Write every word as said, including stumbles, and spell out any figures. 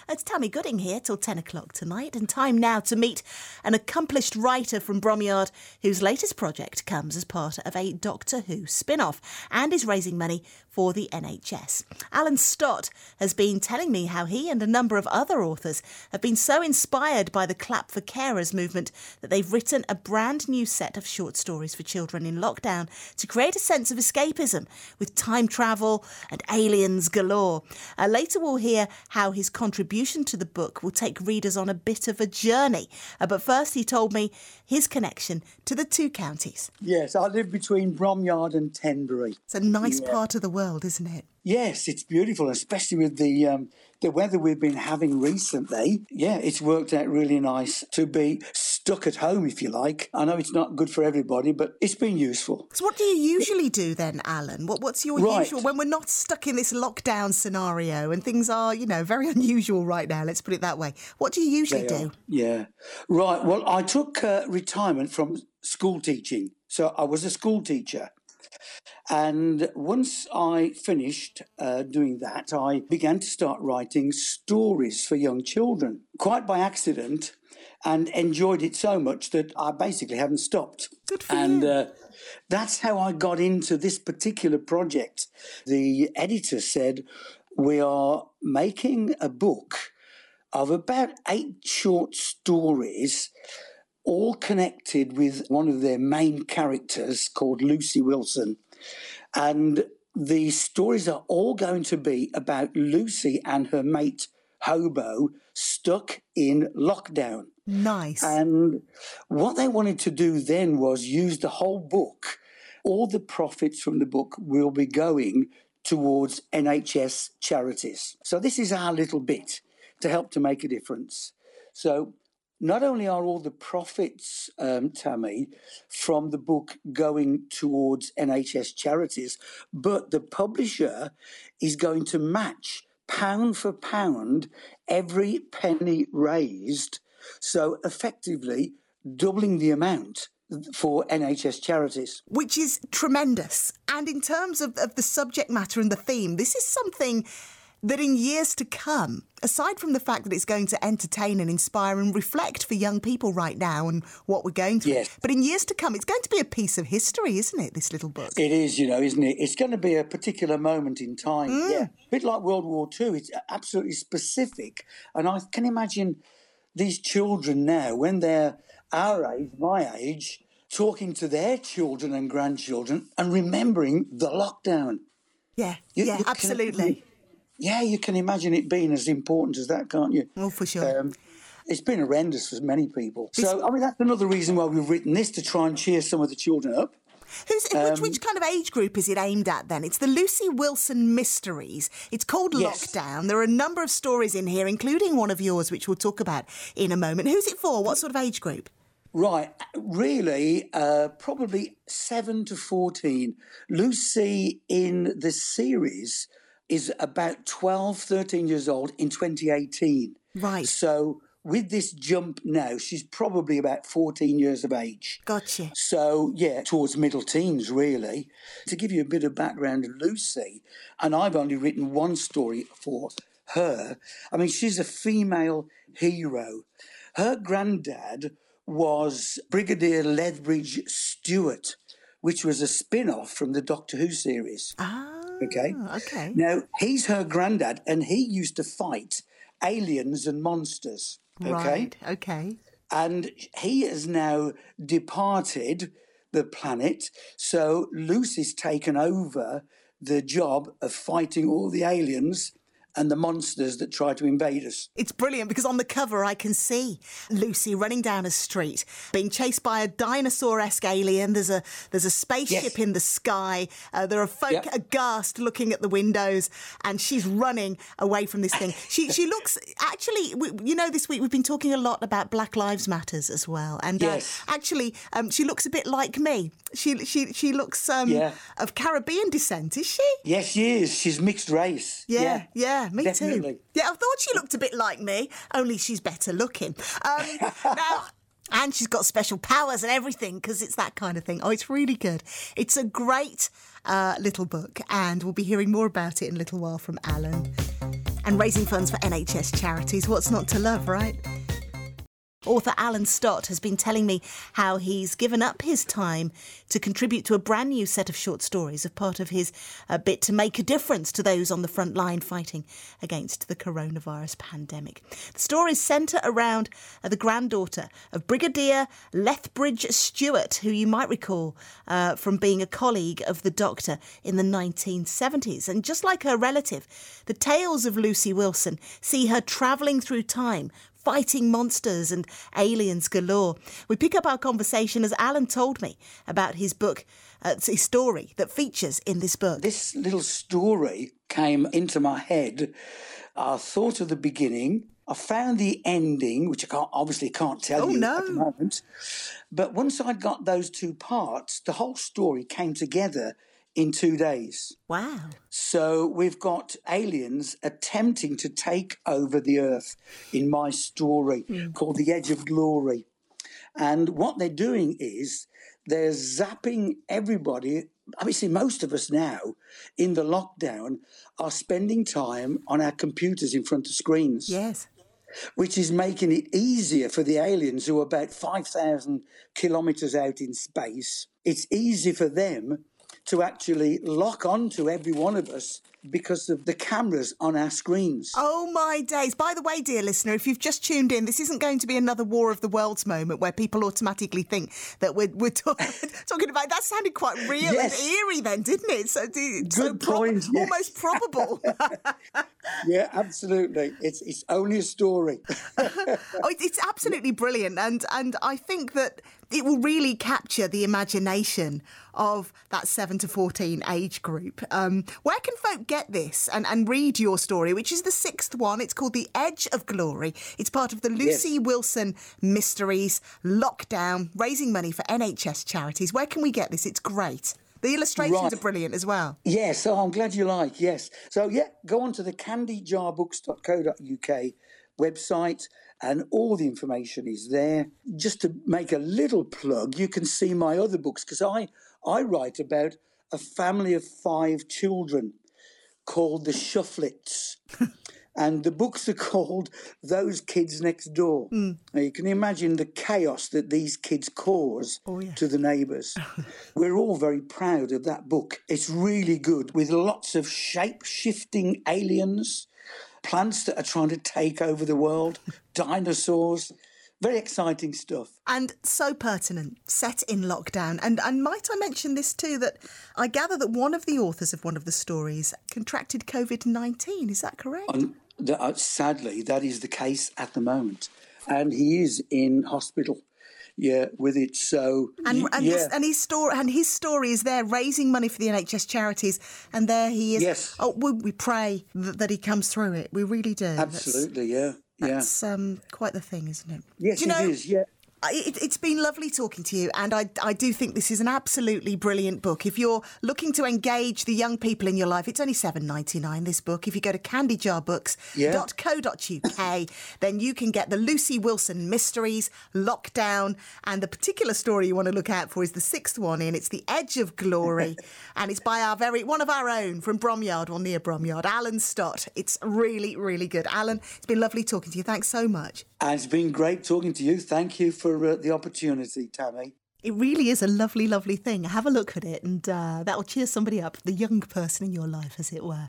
It's Tammy Gooding here till ten o'clock tonight, and time now to meet an accomplished writer from Bromyard whose latest project comes as part of a Doctor Who spin-off and is raising money for the N H S. Alan Stott has been telling me how he and a number of other authors have been so inspired by the Clap for Carers movement that they've written a brand new set of short stories for children in lockdown to create a sense of escapism with time travel and aliens galore. Uh, later we'll hear how his contribution to the book will take readers on a bit of a journey. Uh, but first he told me his connection to the two counties. Yes, I live between Bromyard and Tenbury. It's a nice yeah. part of the world, isn't it? Yes, it's beautiful, especially with the um, the weather we've been having recently. Yeah, it's worked out really nice to be stuck at home, if you like. I know it's not good for everybody, but it's been useful. So what do you usually do then, Alan? What, what's your right. usual, when we're not stuck in this lockdown scenario and things are, you know, very unusual right now, let's put it that way. What do you usually They do? Are. Yeah. Right, well, I took uh, retirement from school teaching. So I was a school teacher. And once I finished uh, doing that, I began to start writing stories for young children, quite by accident, and enjoyed it so much that I basically haven't stopped. Good for and, you. Uh, that's how I got into this particular project. The editor said, we are making a book of about eight short stories, all connected with one of their main characters called Lucy Wilson. And the stories are all going to be about Lucy and her mate Hobo stuck in lockdown. Nice. And what they wanted to do then was use the whole book. All the profits from the book will be going towards N H S charities. So this is our little bit to help to make a difference. So not only are all the profits, um, Tammy, from the book going towards N H S charities, but the publisher is going to match pound for pound every penny raised, so effectively doubling the amount for N H S charities. Which is tremendous. And in terms of, of the subject matter and the theme, this is something that in years to come, aside from the fact that it's going to entertain and inspire and reflect for young people right now and what we're going through, yes. but in years to come, it's going to be a piece of history, isn't it, this little book? It is, you know, isn't it? It's going to be a particular moment in time. Mm. Yeah, a bit like World War Two. It's absolutely specific. And I can imagine these children now, when they're our age, my age, talking to their children and grandchildren and remembering the lockdown. Yeah, you, yeah, you absolutely. Can, Yeah, you can imagine it being as important as that, can't you? Oh, for sure. Um, it's been horrendous for many people. So, I mean, that's another reason why we've written this, to try and cheer some of the children up. Who's, Um, which, which kind of age group is it aimed at then? It's the Lucy Wilson Mysteries. It's called Yes. Lockdown. There are a number of stories in here, including one of yours, which we'll talk about in a moment. Who's it for? What sort of age group? Right, really, uh, probably seven to fourteen. Lucy in the series is about twelve, thirteen years old in twenty eighteen. Right. So with this jump now, she's probably about fourteen years of age. Gotcha. So, yeah, towards middle teens, really. To give you a bit of background of Lucy, and I've only written one story for her. I mean, she's a female hero. Her granddad was Brigadier Lethbridge Stewart, which was a spin-off from the Doctor Who series. Ah, okay. okay. Now, he's her granddad, and he used to fight aliens and monsters. Okay. Right, okay. And he has now departed the planet, so Lucy's taken over the job of fighting all the aliens and the monsters that try to invade us. It's brilliant because on the cover I can see Lucy running down a street, being chased by a dinosaur-esque alien. There's a there's a spaceship Yes. in the sky. Uh, there are folk Yep. aghast looking at the windows, and she's running away from this thing. She she looks actually. We, you know, this week we've been talking a lot about Black Lives Matters as well, and Yes. uh, actually um, she looks a bit like me. She she she looks um, Yeah. of Caribbean descent, is she? Yes, she is. She's mixed race. Yeah, yeah, me definitely. too. Yeah, I thought she looked a bit like me, only she's better looking. Um, now, and she's got special powers and everything because it's that kind of thing. Oh, it's really good. It's a great uh, little book, and we'll be hearing more about it in a little while from Alan. and raising funds for N H S charities. What's not to love, right? Author Alan Stott has been telling me how he's given up his time to contribute to a brand new set of short stories as part of his uh, bit to make a difference to those on the front line fighting against the coronavirus pandemic. The stories centre around uh, the granddaughter of Brigadier Lethbridge Stewart, who you might recall uh, from being a colleague of the Doctor in the nineteen seventies. And just like her relative, the tales of Lucy Wilson see her travelling through time, fighting monsters and aliens galore. We pick up our conversation as Alan told me about his book, uh, his story that features in this book. This little story came into my head. I thought of the beginning. I found the ending, which I can't, obviously can't tell oh, you no. at the moment. But once I'd got those two parts, the whole story came together in two days. Wow. So we've got aliens attempting to take over the Earth in my story mm. called The Edge of Glory. And what they're doing is they're zapping everybody. Obviously, most of us now in the lockdown are spending time on our computers in front of screens. Yes. Which is making it easier for the aliens who are about five thousand kilometres out in space. It's easy for them to actually lock on to every one of us because of the cameras on our screens. Oh, my days. By the way, dear listener, if you've just tuned in, this isn't going to be another War of the Worlds moment where people automatically think that we're, we're talk- talking about... That sounded quite real yes. and eerie then, didn't it? So, Good so prob- point, yes. Almost probable. Yeah, absolutely. It's it's only a story. Oh, it's absolutely brilliant. And, and I think that it will really capture the imagination of that seven to fourteen age group. Um, where can folk get this and, and read your story, which is the sixth one? It's called The Edge of Glory. It's part of the Lucy yes. Wilson Mysteries Lockdown, raising money for N H S charities. Where can we get this? It's great. The illustrations right. are brilliant as well. Yes, oh, I'm glad you like, yes. So, yeah, go on to the candy jar books dot co dot uk website and all the information is there. Just to make a little plug, you can see my other books because I, I write about a family of five children called the Shufflets. And the books are called Those Kids Next Door. Mm. Now, you can imagine the chaos that these kids cause oh, yeah. to the neighbours. We're all very proud of that book. It's really good, with lots of shape-shifting aliens, plants that are trying to take over the world, dinosaurs. Very exciting stuff. And so pertinent, set in lockdown. And, and might I mention this too, that I gather that one of the authors of one of the stories contracted covid nineteen. Is that correct? Um, the, uh, sadly, that is the case at the moment. And he is in hospital. Yeah, with it. So and and, yeah. this, and his story and his story is there raising money for the N H S charities, and there he is. Yes. Oh, we, we pray that, that he comes through it. We really do. Absolutely. That's, yeah. That's yeah. um, quite the thing, isn't it? Yes, do you it know, is. Yeah. It, it's been lovely talking to you, and I, I do think this is an absolutely brilliant book. If you're looking to engage the young people in your life, it's only seven pounds ninety-nine, this book. If you go to candy jar books dot co dot uk, then you can get the Lucy Wilson Mysteries Lockdown, and the particular story you want to look out for is the sixth one in. It's The Edge of Glory, and it's by our very one of our own from Bromyard, or near Bromyard, Alan Stott. It's really, really good. Alan, it's been lovely talking to you. Thanks so much. And it's been great talking to you. Thank you for uh, the opportunity, Tammy. It really is a lovely, lovely thing. Have a look at it, and uh, that will cheer somebody up, the young person in your life, as it were.